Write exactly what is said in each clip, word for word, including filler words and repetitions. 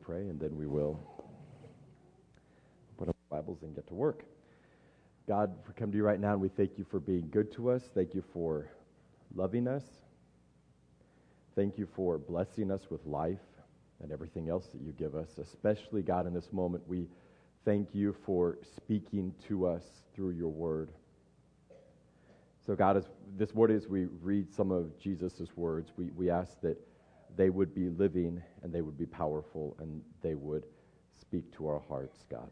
pray, and then we will put up our Bibles and get to work. God, we come to you right now, and we thank you for being good to us. Thank you for loving us. Thank you for blessing us with life and everything else that you give us. Especially, God, in this moment, we thank you for speaking to us through your word. So, God, as this morning as we read some of Jesus' words, we, we ask that they would be living and they would be powerful and they would speak to our hearts, God.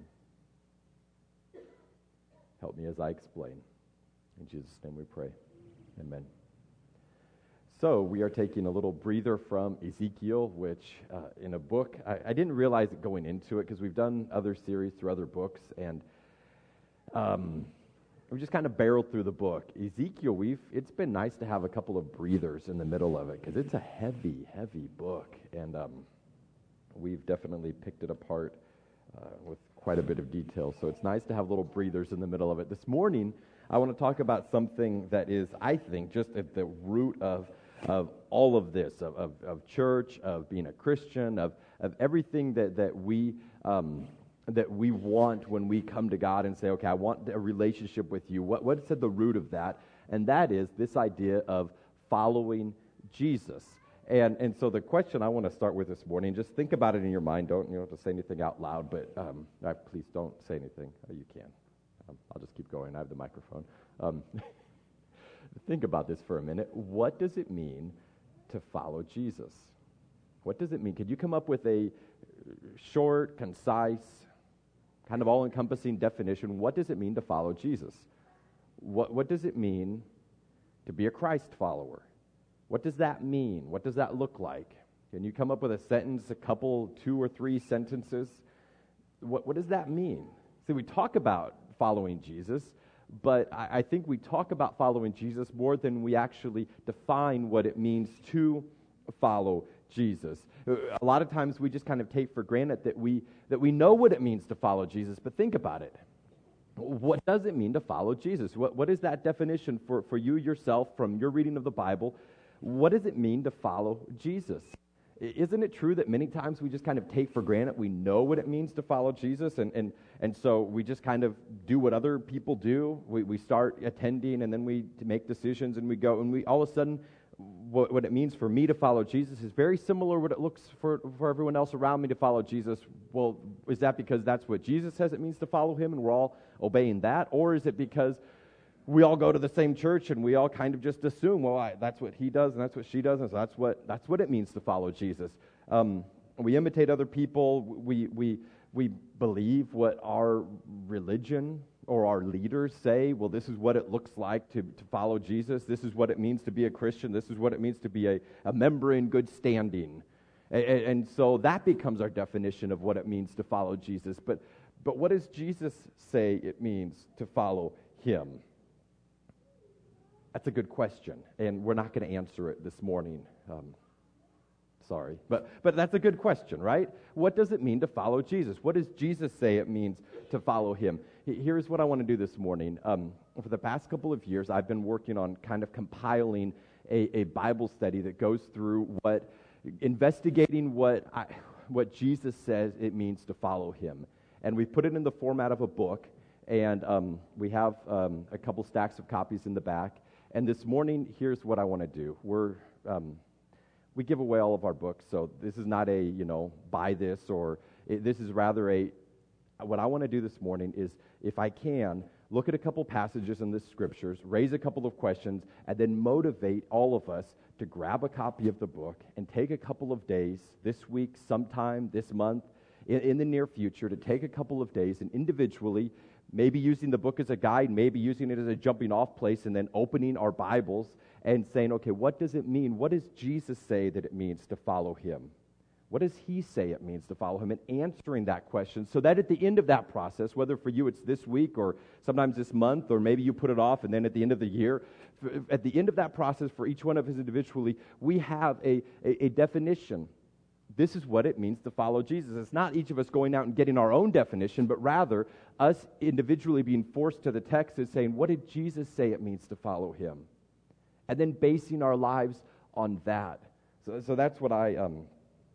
Help me as I explain. In Jesus' name we pray. Amen. So we are taking a little breather from Ezekiel, which uh, in a book, I, I didn't realize it going into it because we've done other series through other books, and um, we just kind of barreled through the book. Ezekiel, we've it's been nice to have a couple of breathers in the middle of it because it's a heavy, heavy book, and um, we've definitely picked it apart uh, with quite a bit of detail. So it's nice to have little breathers in the middle of it. This morning, I want to talk about something that is, I think, just at the root of of all of this, of, of, of church, of being a Christian, of of everything that that we um, that we want when we come to God and say, okay, I want a relationship with you. What what's at the root of that? And that is this idea of following Jesus. And and so the question I want to start with this morning, just think about it in your mind. Don't you know have to say anything out loud, but um, uh, please don't say anything. Oh, you can. Um, I'll just keep going. I have the microphone. Um, think about this for a minute. What does it mean to follow Jesus? What does it mean? Could you come up with a short, concise, kind of all-encompassing definition? What does it mean to follow Jesus? What what does it mean to be a Christ follower? What does that mean? What does that look like? Can you come up with a sentence, a couple, two or three sentences? What what does that mean? See, we talk about following Jesus, but I, I think we talk about following Jesus more than we actually define what it means to follow Jesus. A lot of times we just kind of take for granted that we that we know what it means to follow Jesus, but think about it. What does it mean to follow Jesus? What what is that definition for, for you yourself from your reading of the Bible? What does it mean to follow Jesus? Isn't it true that many times we just kind of take for granted we know what it means to follow Jesus, and and, and so we just kind of do what other people do? We we start attending, and then we make decisions, and we go, and we all of a sudden, what, what it means for me to follow Jesus is very similar what it looks for, for everyone else around me to follow Jesus. Well, is that because that's what Jesus says it means to follow him, and we're all obeying that? Or is it because we all go to the same church and we all kind of just assume, well, I, that's what he does and that's what she does, and so that's what that's what it means to follow Jesus. Um, we imitate other people. We we we believe what our religion or our leaders say. Well, this is what it looks like to, to follow Jesus. This is what it means to be a Christian. This is what it means to be a, a member in good standing. And, and so that becomes our definition of what it means to follow Jesus. But but what does Jesus say it means to follow him? That's a good question, and we're not going to answer it this morning. Um, sorry, but but that's a good question, right? What does it mean to follow Jesus? What does Jesus say it means to follow him? Here's what I want to do this morning. Um, for the past couple of years, I've been working on kind of compiling a, a Bible study that goes through what, investigating what I, what Jesus says it means to follow him, and we put it in the format of a book, and um, we have um, a couple stacks of copies in the back. And this morning, here's what I want to do. We're um, we give away all of our books, so this is not a, you know, buy this, or it, this is rather a, what I want to do this morning is, if I can, look at a couple passages in the scriptures, raise a couple of questions, and then motivate all of us to grab a copy of the book and take a couple of days this week, sometime this month, in, in the near future, to take a couple of days and individually, maybe using the book as a guide, maybe using it as a jumping off place, and then opening our Bibles and saying, okay, what does it mean? What does Jesus say that it means to follow him? What does he say it means to follow him? And answering that question so that at the end of that process, whether for you it's this week or sometimes this month, or maybe you put it off and then at the end of the year, at the end of that process for each one of us individually, we have a, a, a definition. This is what it means to follow Jesus. It's not each of us going out and getting our own definition, but rather us individually being forced to the text and saying, what did Jesus say it means to follow him? And then basing our lives on that. So, so that's what I um,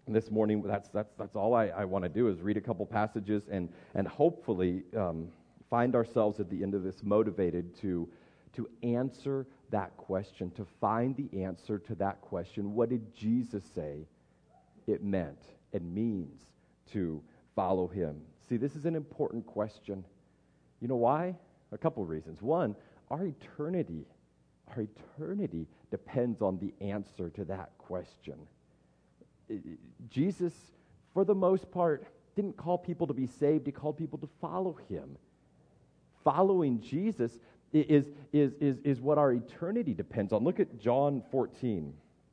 this morning, that's that's that's all I, I want to do is read a couple passages and and hopefully um, find ourselves at the end of this motivated to to answer that question, to find the answer to that question. What did Jesus say it meant and means to follow him? See, this is an important question. You know why? A couple of reasons. One, our eternity, our eternity depends on the answer to that question. Jesus, for the most part, didn't call people to be saved. He called people to follow him. Following Jesus is, is, is, is what our eternity depends on. Look at John fourteen.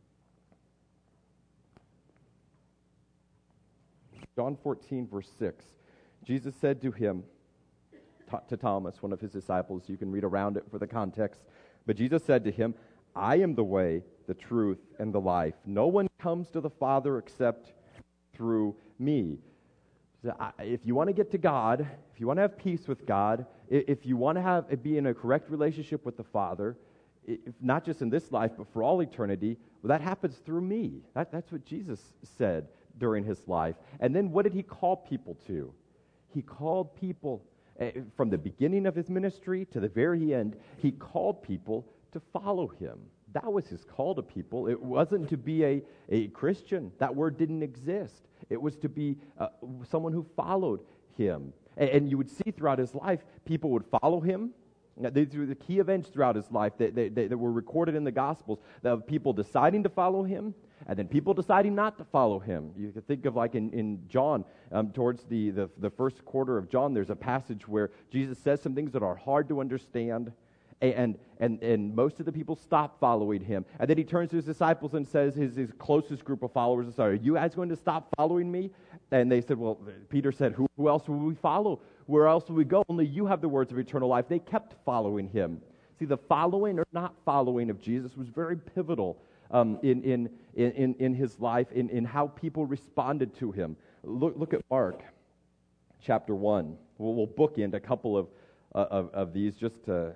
John fourteen, verse six. Jesus said to him, to Thomas, one of his disciples, you can read around it for the context, but Jesus said to him, I am the way, the truth, and the life. No one comes to the Father except through me. So I, if you want to get to God, if you want to have peace with God, if you want to have be in a correct relationship with the Father, if not just in this life, but for all eternity, well, that happens through me. That, that's what Jesus said during his life. And then what did he call people to? He called people, uh, from the beginning of his ministry to the very end, he called people to follow him. That was his call to people. It wasn't to be a, a Christian. That word didn't exist. It was to be uh, someone who followed him. And, and you would see throughout his life, people would follow him. These were the key events throughout his life that, that, that were recorded in the Gospels, of people deciding to follow him, and then people deciding not to follow him. You could think of like in, in John, um, towards the, the, the first quarter of John, there's a passage where Jesus says some things that are hard to understand, and, and, and most of the people stop following him. And then he turns to his disciples and says, his, his closest group of followers, sorry, are you guys going to stop following me? And they said, well, Peter said, who, who else will we follow? Where else will we go? Only you have the words of eternal life. They kept following him. See, the following or not following of Jesus was very pivotal um, in, in, in, in his life, in, in how people responded to him. Look, look at Mark chapter one. We'll, we'll bookend a couple of, uh, of, of these just to,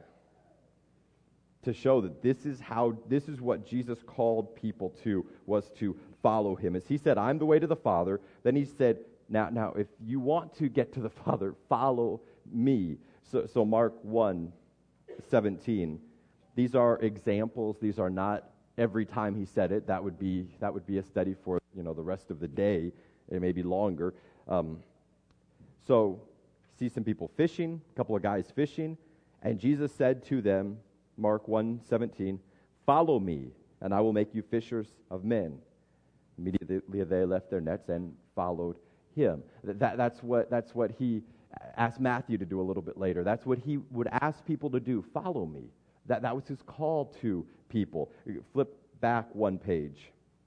to show that this is how, this is what Jesus called people to, was to follow him. As he said, I'm the way to the Father, then he said, Now, now, if you want to get to the Father, follow me. So, so Mark one seventeen. These are examples. These are not every time he said it. That would be that would be a study for you know the rest of the day. It may be longer. Um, so, see some people fishing. A couple of guys fishing, and Jesus said to them, Mark one seventeen, "Follow me, and I will make you fishers of men." Immediately they left their nets and followed him. That, that's what that's what he asked Matthew to do a little bit later. That's what he would ask people to do. Follow me. That that was his call to people. Flip back one page.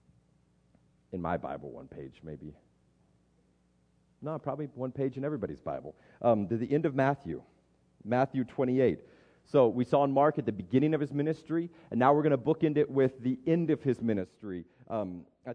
In my Bible, one page maybe. No, probably one page in everybody's Bible. Um, to the end of Matthew, Matthew twenty-eight. So we saw in Mark at the beginning of his ministry, and now we're going to bookend it with the end of his ministry. Um, at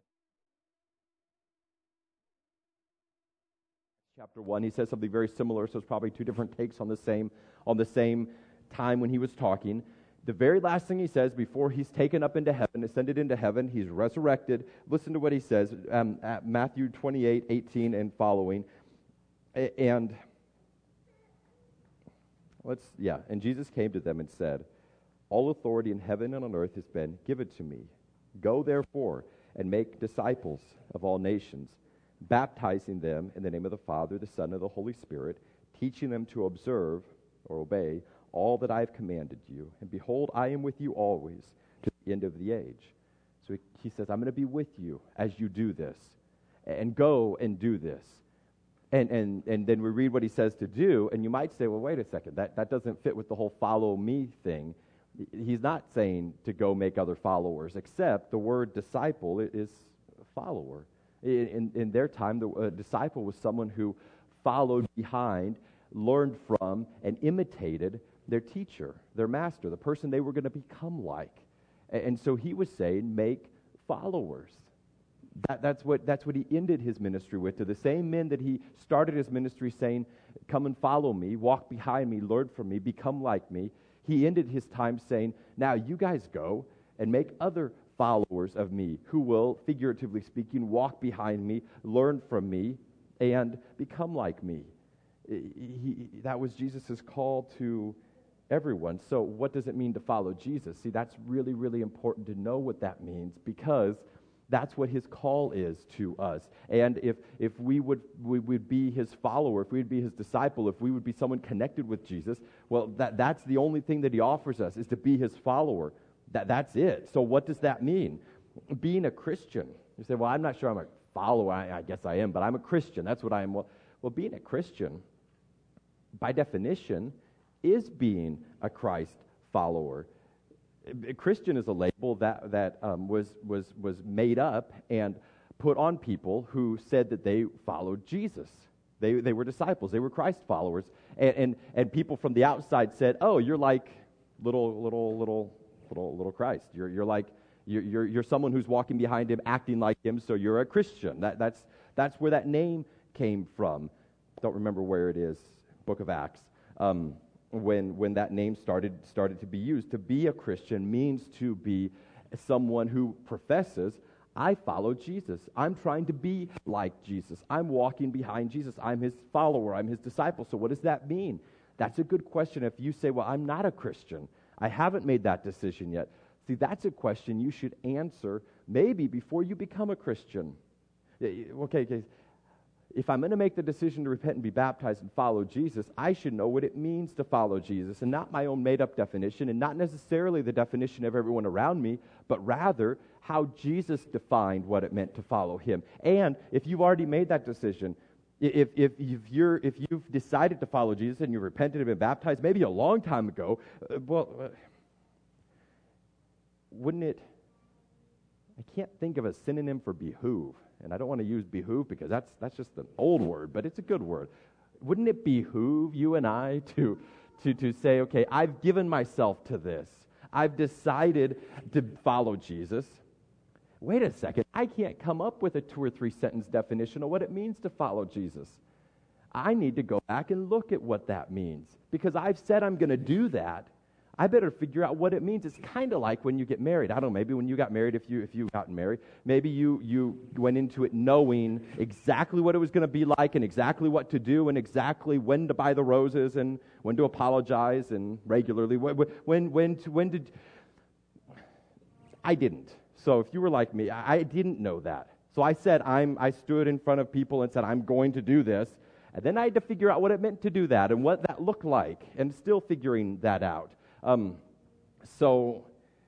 Chapter one, he says something very similar, so it's probably two different takes on the same on the same time when he was talking. The very last thing he says before he's taken up into heaven, ascended into heaven, he's resurrected. Listen to what he says um, at Matthew twenty-eight, eighteen and following. And let's, yeah, and Jesus came to them and said, all authority in heaven and on earth has been given to me. Go therefore and make disciples of all nations, baptizing them in the name of the Father, the Son, and the Holy Spirit, teaching them to observe or obey all that I have commanded you. And behold, I am with you always to the end of the age. So he, he says, I'm going to be with you as you do this. And go and do this. And, and, and then we read what he says to do, and you might say, well, wait a second, that, that doesn't fit with the whole follow me thing. He's not saying to go make other followers, except the word disciple is follower. In, in their time, the uh, disciple was someone who followed behind, learned from, and imitated their teacher, their master, the person they were going to become like. And, and so he was saying, make followers. That, that's what that's what he ended his ministry with. To the same men that he started his ministry saying, come and follow me, walk behind me, learn from me, become like me. He ended his time saying, now you guys go and make other followers of me, who will, figuratively speaking, walk behind me, learn from me, and become like me. He, he, that was Jesus' call to everyone. So what does it mean to follow Jesus? See, that's really, really important to know what that means, because that's what his call is to us. And if if we would we would be his follower, if we would be his disciple, if we would be someone connected with Jesus, well, that that's the only thing that he offers us, is to be his follower. That that's it. So what does that mean? Being a Christian. You say, well, I'm not sure I'm a follower. I, I guess I am, but I'm a Christian. That's what I am. Well, well, being a Christian, by definition, is being a Christ follower. A Christian is a label that that um, was was was made up and put on people who said that they followed Jesus. They they were disciples. They were Christ followers. And and, and people from the outside said, "Oh, you're like little little little little little Christ. You're you're like you're you're, you're someone who's walking behind him, acting like him. So you're a Christian." That that's that's where that name came from. Don't remember where it is. Book of Acts. Um, when when that name started started to be used. To be a Christian means to be someone who professes, I follow Jesus. I'm trying to be like Jesus. I'm walking behind Jesus. I'm his follower. I'm his disciple. So what does that mean? That's a good question. If you say, well, I'm not a Christian, I haven't made that decision yet. See, that's a question you should answer maybe before you become a Christian. Okay, okay. If I'm going to make the decision to repent and be baptized and follow Jesus, I should know what it means to follow Jesus, and not my own made-up definition, and not necessarily the definition of everyone around me, but rather how Jesus defined what it meant to follow him. And if you've already made that decision, if, if, if, you're, if you've decided to follow Jesus and you've repented and been baptized, maybe a long time ago, uh, well, uh, wouldn't it, I can't think of a synonym for behoove. And I don't want to use behoove because that's that's just an old word, but it's a good word. Wouldn't it behoove you and I to, to, to say, okay, I've given myself to this. I've decided to follow Jesus. Wait a second, I can't come up with a two or three sentence definition of what it means to follow Jesus. I need to go back and look at what that means, because I've said I'm going to do that. I better figure out what it means. It's kind of like when you get married. I don't know, maybe when you got married, if you if you gotten married, maybe you, you went into it knowing exactly what it was going to be like and exactly what to do and exactly when to buy the roses and when to apologize and regularly. When, when, when, to, when did... I didn't. So if you were like me, I, I didn't know that. So I said, I'm, I stood in front of people and said, I'm going to do this. And then I had to figure out what it meant to do that and what that looked like, and still figuring that out. Um, so,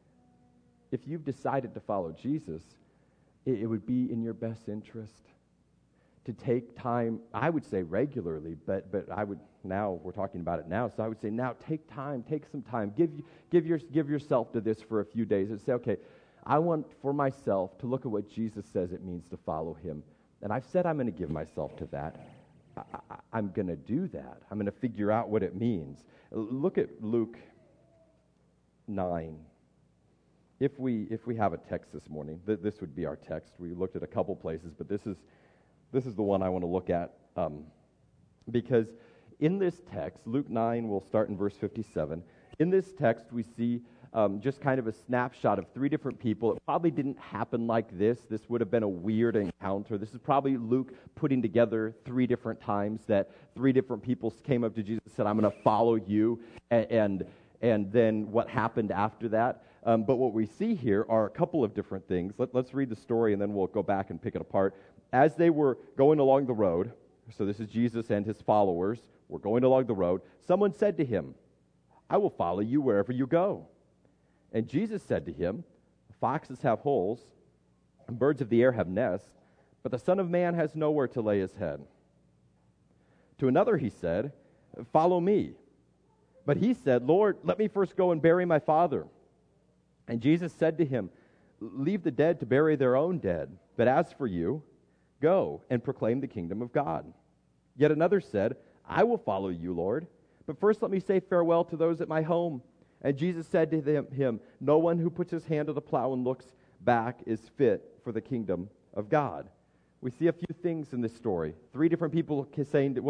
if you've decided to follow Jesus, it, it would be in your best interest to take time, I would say regularly, but but I would, now we're talking about it now, so I would say now take time, take some time, give give your give yourself to this for a few days and say, okay, I want for myself to look at what Jesus says it means to follow him. And I've said I'm going to give myself to that. I, I, I'm going to do that. I'm going to figure out what it means. Look at Luke nine. If we if we have a text this morning, th- this would be our text. We looked at a couple places, but this is this is the one I want to look at, um, because in this text, Luke nine, we'll start in verse fifty-seven. In this text, we see um, just kind of a snapshot of three different people. It probably didn't happen like this. This would have been a weird encounter. This is probably Luke putting together three different times that three different people came up to Jesus and said, "I'm going to follow you," and, and and then what happened after that. Um, but what we see here are a couple of different things. Let, let's read the story, and then we'll go back and pick it apart. As they were going along the road, so this is Jesus and his followers, were going along the road, someone said to him, "I will follow you wherever you go." And Jesus said to him, "Foxes have holes, and birds of the air have nests, but the Son of Man has nowhere to lay his head." To another he said, "Follow me." But he said, "Lord, let me first go and bury my father." And Jesus said to him, "Leave the dead to bury their own dead, but as for you, go and proclaim the kingdom of God." Yet another said, "I will follow you, Lord, but first let me say farewell to those at my home." And Jesus said to them, him, "No one who puts his hand to the plow and looks back is fit for the kingdom of God." We see a few things in this story. Three different people saying, well,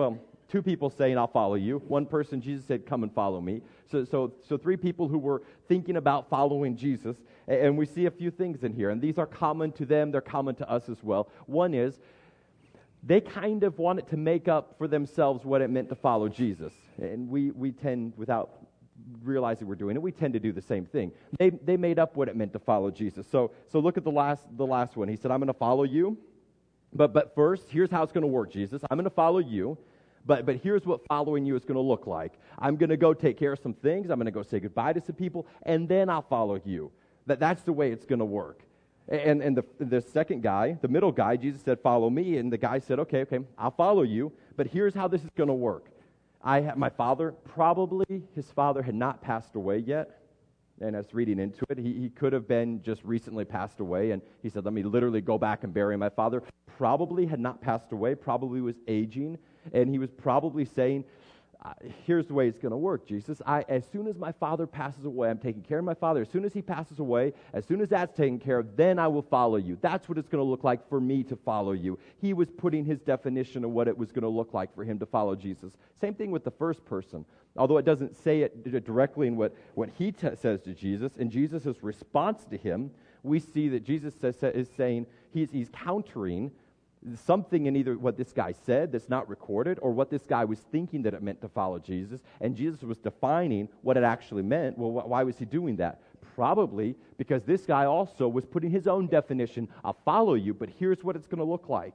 two people saying, I'll follow you. One person, Jesus said, come and follow me. So, so, so three people who were thinking about following Jesus. And we see a few things in here. And these are common to them. They're common to us as well. One is, they kind of wanted to make up for themselves what it meant to follow Jesus. And we, we tend, without realizing we're doing it, we tend to do the same thing. They, they made up what it meant to follow Jesus. So, so look at the last, the last one. He said, I'm going to follow you. But, but first, here's how it's going to work, Jesus. I'm going to follow you. But, but here's what following you is going to look like. I'm going to go take care of some things. I'm going to go say goodbye to some people. And then I'll follow you. That, that's the way it's going to work. And, and the, the second guy, the middle guy, Jesus said, follow me. And the guy said, okay, okay, I'll follow you. But here's how this is going to work. I have my father, probably his father had not passed away yet. And I was reading into it. He, he could have been just recently passed away. And he said, let me literally go back and bury my father. Probably had not passed away, probably was aging. And he was probably saying, uh, here's the way it's going to work, Jesus. I, as soon as my father passes away, I'm taking care of my father. As soon as he passes away, as soon as that's taken care of, then I will follow you. That's what it's going to look like for me to follow you. He was putting his definition of what it was going to look like for him to follow Jesus. Same thing with the first person. Although it doesn't say it directly in what, what he t- says to Jesus, in Jesus' response to him, we see that Jesus says, is saying, he's, he's countering something in either what this guy said that's not recorded or what this guy was thinking that it meant to follow Jesus, and Jesus was defining what it actually meant. Well, wh- why was he doing that? Probably because this guy also was putting his own definition, I'll follow you, but here's what it's going to look like.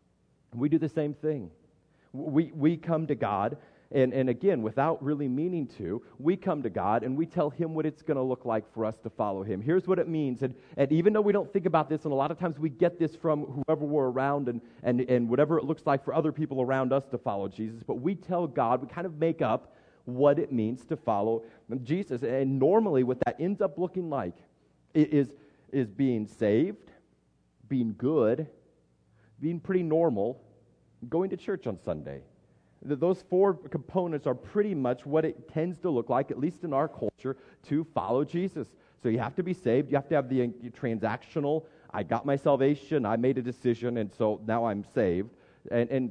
We do the same thing. We, we come to God, and, and again, without really meaning to, we come to God and we tell him what it's going to look like for us to follow him. Here's what it means. And, and even though we don't think about this, and a lot of times we get this from whoever we're around and, and, and whatever it looks like for other people around us to follow Jesus, but we tell God, we kind of make up what it means to follow Jesus. And normally what that ends up looking like is, is being saved, being good, being pretty normal, going to church on Sunday. Those four components are pretty much what it tends to look like, at least in our culture, to follow Jesus. So you have to be saved. You have to have the transactional, I got my salvation, I made a decision, and so now I'm saved. And, and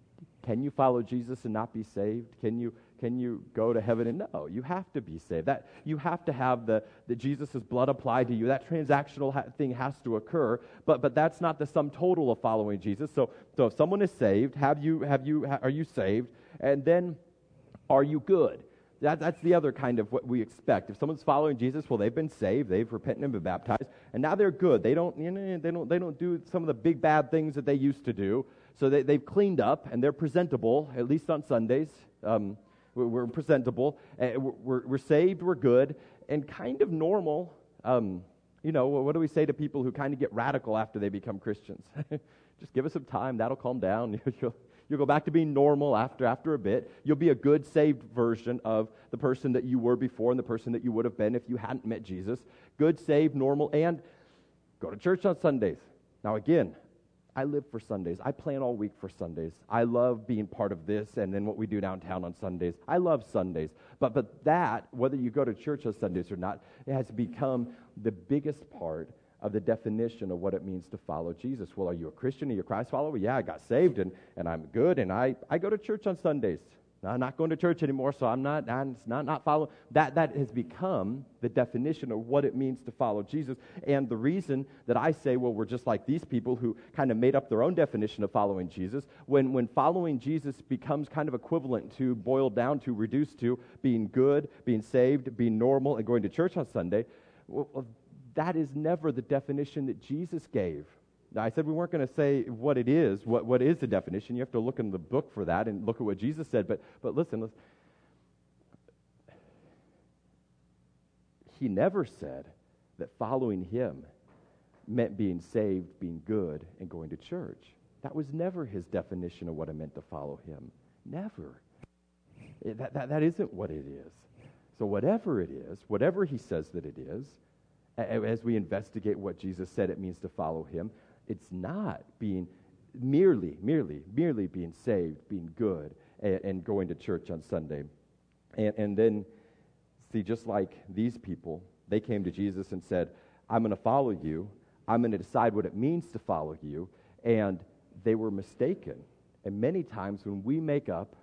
can you follow Jesus and not be saved? Can you can you go to heaven? And no, you have to be saved. That you have to have the, the Jesus' blood applied to you. That transactional ha- thing has to occur, but but that's not the sum total of following Jesus. So so if someone is saved, have you have you ha- are you saved? And then are you good? That, that's the other kind of what we expect. If someone's following Jesus, well, they've been saved, they've repented and been baptized, and now they're good. They don't, you know, they don't, they don't do some of the big bad things that they used to do. So they, they've cleaned up and they're presentable, at least on Sundays. Um, we're, we're presentable. Uh, we're, we're saved. We're good, and kind of normal. Um, you know, what do we say to people who kind of get radical after they become Christians? Just give us some time. That'll calm down. You'll, you'll go back to being normal after after a bit. You'll be a good, saved version of the person that you were before and the person that you would have been if you hadn't met Jesus. Good, saved, normal, and go to church on Sundays. Now, again, I live for Sundays. I plan all week for Sundays. I love being part of this and then what we do downtown on Sundays. I love Sundays. But but that, whether you go to church on Sundays or not, it has become the biggest part of the definition of what it means to follow Jesus. Well, are you a Christian? Are you a Christ follower? Yeah, I got saved and, and I'm good and I, I go to church on Sundays. I'm not going to church anymore, so I'm not I'm not, not following. That, that has become the definition of what it means to follow Jesus. And the reason that I say, well, we're just like these people who kind of made up their own definition of following Jesus, when, when following Jesus becomes kind of equivalent to, boiled down to, reduced to, being good, being saved, being normal, and going to church on Sunday, well, that is never the definition that Jesus gave. Now, I said we weren't going to say what it is, what, what is the definition. You have to look in the book for that and look at what Jesus said. But but listen, listen, he never said that following him meant being saved, being good, and going to church. That was never his definition of what it meant to follow him. Never. It, that, that, that isn't what it is. So whatever it is, whatever he says that it is, as we investigate what Jesus said it means to follow him, it's not being merely, merely, merely being saved, being good, and, and going to church on Sunday. And, and then, see, just like these people, they came to Jesus and said, I'm going to follow you. I'm going to decide what it means to follow you. And they were mistaken. And many times when we make up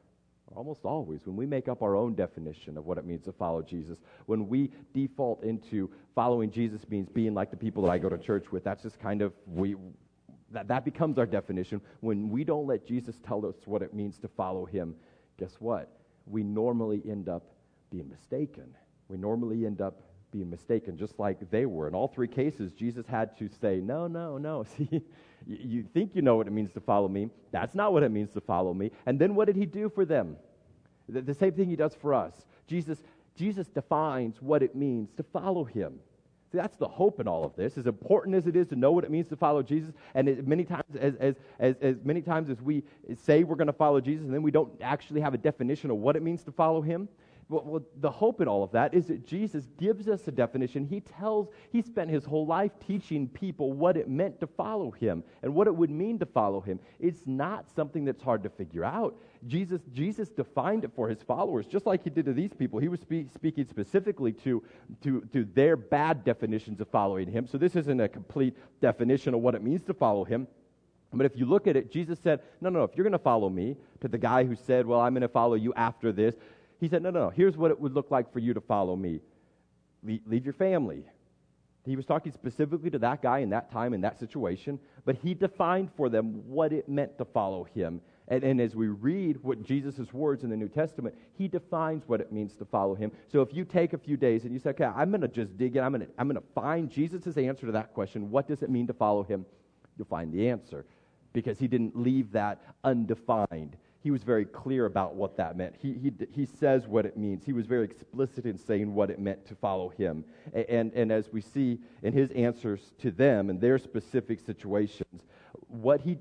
Almost always, when we make up our own definition of what it means to follow Jesus, when we default into following Jesus means being like the people that I go to church with, that's just kind of, we that, that becomes our definition. When we don't let Jesus tell us what it means to follow him, guess what? We normally end up being mistaken. We normally end up being mistaken, just like they were. In all three cases, Jesus had to say, no, no, no. See, you think you know what it means to follow me. That's not what it means to follow me. And then what did he do for them? The, the same thing he does for us. Jesus, Jesus defines what it means to follow him. See, that's the hope in all of this. As important as it is to know what it means to follow Jesus, and as many times as as as, as many times as we say we're going to follow Jesus, and then we don't actually have a definition of what it means to follow him. Well, well, the hope in all of that is that Jesus gives us a definition. He tells, he spent his whole life teaching people what it meant to follow him and what it would mean to follow him. It's not something that's hard to figure out. Jesus, Jesus defined it for his followers, just like he did to these people. He was spe- speaking specifically to, to, to their bad definitions of following him. So this isn't a complete definition of what it means to follow him. But if you look at it, Jesus said, no, no, if you're going to follow me, to the guy who said, well, I'm going to follow you after this, he said, no, no, no, here's what it would look like for you to follow me. Le- leave your family. He was talking specifically to that guy in that time, in that situation, but he defined for them what it meant to follow him. And, and as we read what Jesus' words in the New Testament, he defines what it means to follow him. So if you take a few days and you say, okay, I'm going to just dig in, I'm going to I'm going to find Jesus' answer to that question, what does it mean to follow him? You'll find the answer, because he didn't leave that undefined. He was very clear about what that meant. He, he, he says what it means. He was very explicit in saying what it meant to follow him. And, and, and as we see in his answers to them and their specific situations, what he did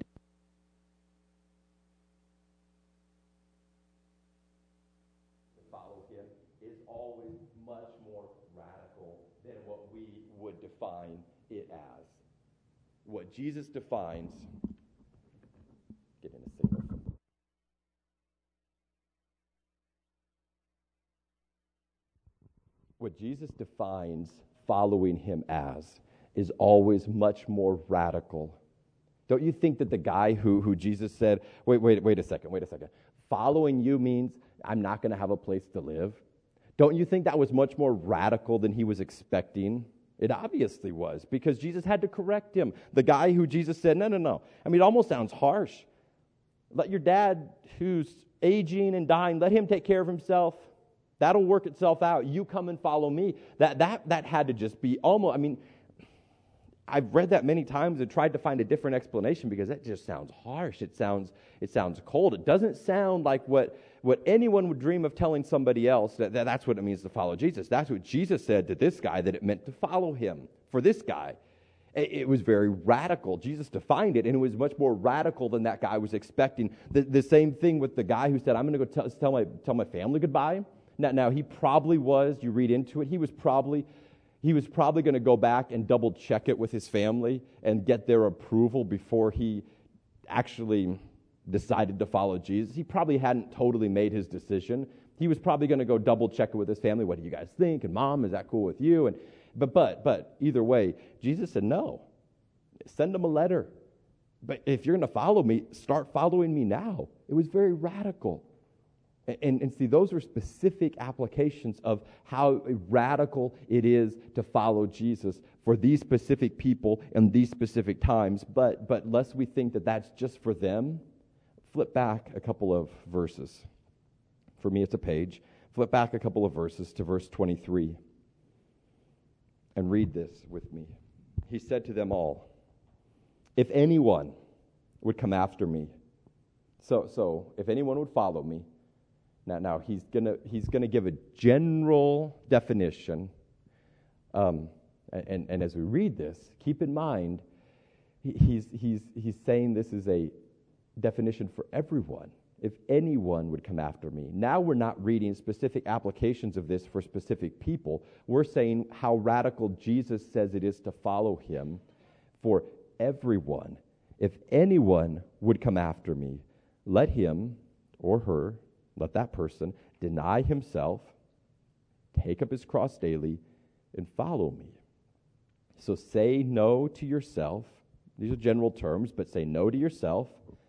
to follow him is always much more radical than what we would define it as. What Jesus defines, getting a signal from What Jesus defines following him as is always much more radical. Don't you think that the guy who, who Jesus said, wait, wait, wait a second, wait a second. Following you means I'm not going to have a place to live. Don't you think that was much more radical than he was expecting? It obviously was, because Jesus had to correct him. The guy who Jesus said, no, no, no. I mean, it almost sounds harsh. Let your dad, who's aging and dying, let him take care of himself. That'll work itself out. You come and follow me. That that that had to just be almost, I mean, I've read that many times and tried to find a different explanation, because that just sounds harsh. It sounds it sounds cold. It doesn't sound like what, what anyone would dream of telling somebody else, that, that that's what it means to follow Jesus. That's what Jesus said to this guy, that it meant to follow him for this guy. It, it was very radical. Jesus defined it, and it was much more radical than that guy was expecting. The, the same thing with the guy who said, I'm going to go tell, tell my tell my family goodbye. Now, now, he probably was, you read into it, he was probably he was probably going to go back and double check it with his family and get their approval before he actually decided to follow Jesus. He probably hadn't totally made his decision. He was probably going to go double check it with his family. What do you guys think? And Mom, is that cool with you? And but but but either way, Jesus said no. Send them a letter. But if you're going to follow me, start following me now. It was very radical. And, and see, those are specific applications of how radical it is to follow Jesus for these specific people in these specific times. But, but lest we think that that's just for them, flip back a couple of verses. For me, it's a page. Flip back a couple of verses to verse twenty-three and read this with me. He said to them all, if anyone would come after me, so, so if anyone would follow me, Now, now he's gonna he's gonna give a general definition, um, and and as we read this, keep in mind, he, he's he's he's saying this is a definition for everyone. If anyone would come after me, now we're not reading specific applications of this for specific people. We're saying how radical Jesus says it is to follow him for everyone. If anyone would come after me, let him or her. Let that person deny himself, take up his cross daily, and follow me. So say no to yourself. These are general terms, but say no to yourself.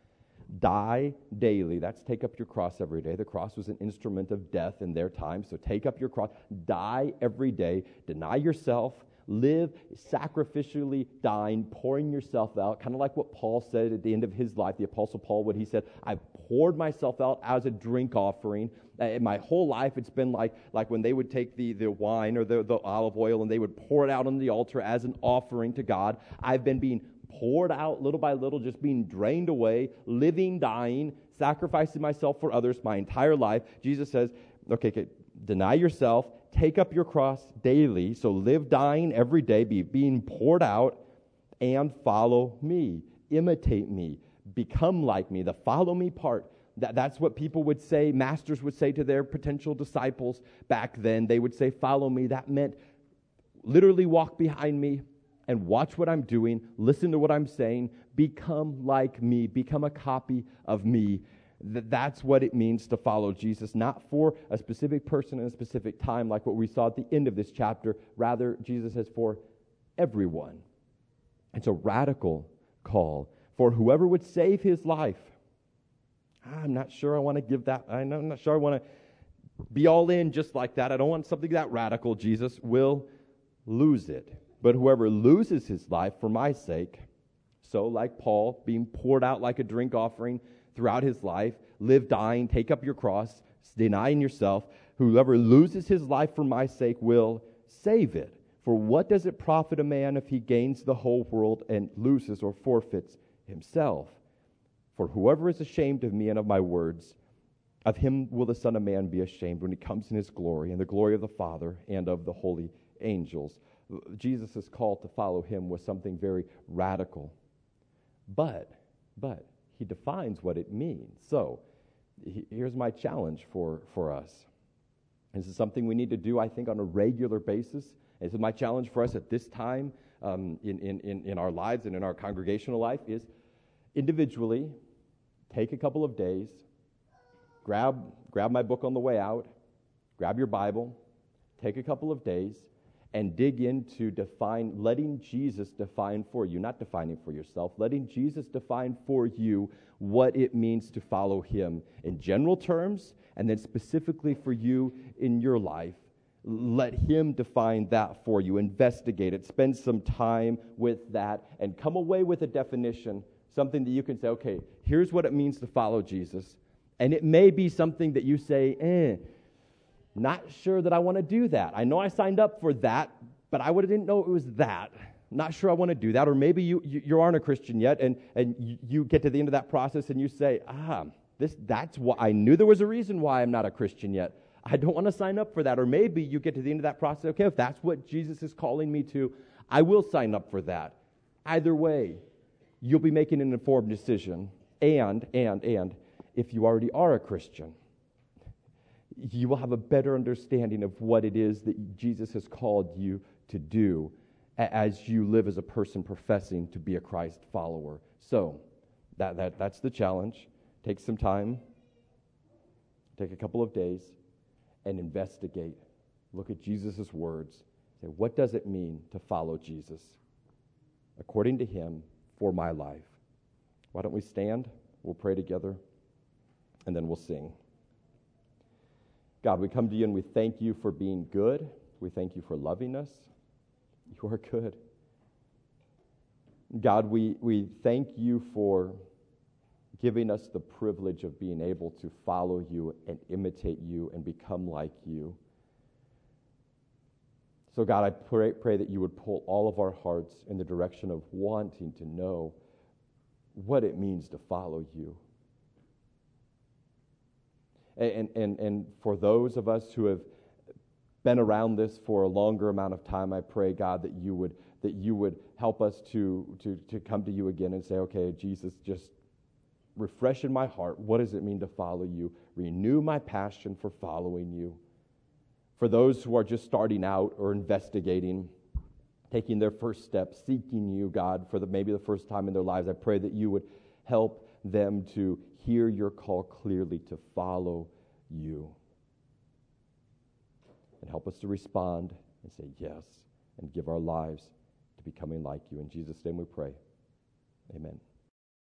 Die daily. That's take up your cross every day. The cross was an instrument of death in their time, so take up your cross. Die every day. Deny yourself. Live sacrificially dying, pouring yourself out, kind of like what Paul said at the end of his life, the Apostle Paul, what he said, I poured myself out as a drink offering. Uh, in my whole life, it's been like like when they would take the, the wine or the, the olive oil and they would pour it out on the altar as an offering to God. I've been being poured out little by little, just being drained away, living, dying, sacrificing myself for others my entire life. Jesus says, okay, okay deny yourself, take up your cross daily, so live dying every day, be being poured out, and follow me. Imitate me. Become like me. The follow me part, that, that's what people would say, masters would say to their potential disciples back then. They would say, follow me. That meant literally walk behind me and watch what I'm doing, listen to what I'm saying, become like me, become a copy of me. That's what it means to follow Jesus, not for a specific person in a specific time like what we saw at the end of this chapter. Rather, Jesus says for everyone. It's a radical call for whoever would save his life. I'm not sure I want to give that. I'm not sure I want to be all in just like that. I don't want something that radical. Jesus will lose it. But whoever loses his life for my sake, so like Paul, being poured out like a drink offering throughout his life, live dying, take up your cross, denying yourself. Whoever loses his life for my sake will save it. For what does it profit a man if he gains the whole world and loses or forfeits himself? For whoever is ashamed of me and of my words, of him will the Son of Man be ashamed when he comes in his glory and the glory of the Father and of the holy angels. Jesus' call to follow him was something very radical. But, but, he defines what it means. So, he, here's my challenge for, for us. This is something we need to do, I think, on a regular basis. This is my challenge for us at this time um, in, in, in, in our lives and in our congregational life is individually, take a couple of days, grab, grab my book on the way out, grab your Bible, take a couple of days, and dig into define, letting Jesus define for you, not defining for yourself, letting Jesus define for you what it means to follow him in general terms, and then specifically for you in your life. Let him define that for you. Investigate it. Spend some time with that, and come away with a definition, something that you can say, okay, here's what it means to follow Jesus. And it may be something that you say, eh, not sure that I want to do that. I know I signed up for that, but I would have didn't know it was that. Not sure I want to do that. Or maybe you, you, you aren't a Christian yet, and, and you, you get to the end of that process and you say, ah, this that's what I knew there was a reason why I'm not a Christian yet. I don't want to sign up for that. Or maybe you get to the end of that process, okay, if that's what Jesus is calling me to, I will sign up for that. Either way, you'll be making an informed decision. And, and, and, if you already are a Christian, you will have a better understanding of what it is that Jesus has called you to do as you live as a person professing to be a Christ follower. So, that, that that's the challenge. Take some time, take a couple of days, and investigate. Look at Jesus' words. Say, what does it mean to follow Jesus according to him for my life? Why don't we stand? We'll pray together, and then we'll sing. God, we come to you and we thank you for being good. We thank you for loving us. You are good. God, we, we thank you for giving us the privilege of being able to follow you and imitate you and become like you. So God, I pray, pray that you would pull all of our hearts in the direction of wanting to know what it means to follow you. And, and, and for those of us who have been around this for a longer amount of time, I pray, God, that you would that you would help us to, to, to come to you again and say, okay, Jesus, just refresh in my heart. What does it mean to follow you? Renew my passion for following you. For those who are just starting out or investigating, taking their first steps, seeking you, God, for the, maybe the first time in their lives, I pray that you would help them to hear your call clearly to follow you. And help us to respond and say yes and give our lives to becoming like you. In Jesus' name we pray. Amen.